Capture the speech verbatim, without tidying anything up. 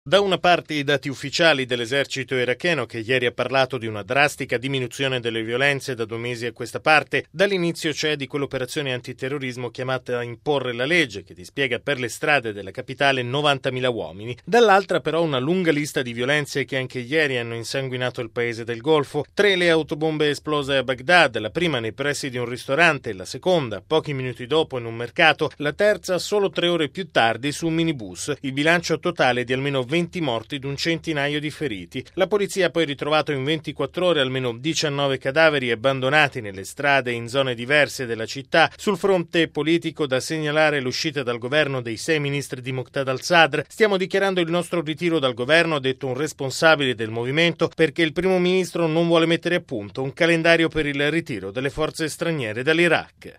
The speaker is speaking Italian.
Da una parte i dati ufficiali dell'esercito iracheno, che ieri ha parlato di una drastica diminuzione delle violenze da due mesi a questa parte, dall'inizio cioè di quell'operazione antiterrorismo chiamata Imporre la legge, che dispiega per le strade della capitale novantamila uomini. Dall'altra però una lunga lista di violenze che anche ieri hanno insanguinato il paese del Golfo. Tre le autobombe esplose a Baghdad, la prima nei pressi di un ristorante, la seconda pochi minuti dopo in un mercato, la terza solo tre ore più tardi su un minibus. Il bilancio totale di almeno venti morti ed un centinaio di feriti. La polizia ha poi ritrovato in ventiquattro ore almeno diciannove cadaveri abbandonati nelle strade in zone diverse della città. Sul fronte politico da segnalare l'uscita dal governo dei sei ministri di Muqtada al-Sadr. Stiamo dichiarando il nostro ritiro dal governo, ha detto un responsabile del movimento, perché il primo ministro non vuole mettere a punto un calendario per il ritiro delle forze straniere dall'Iraq.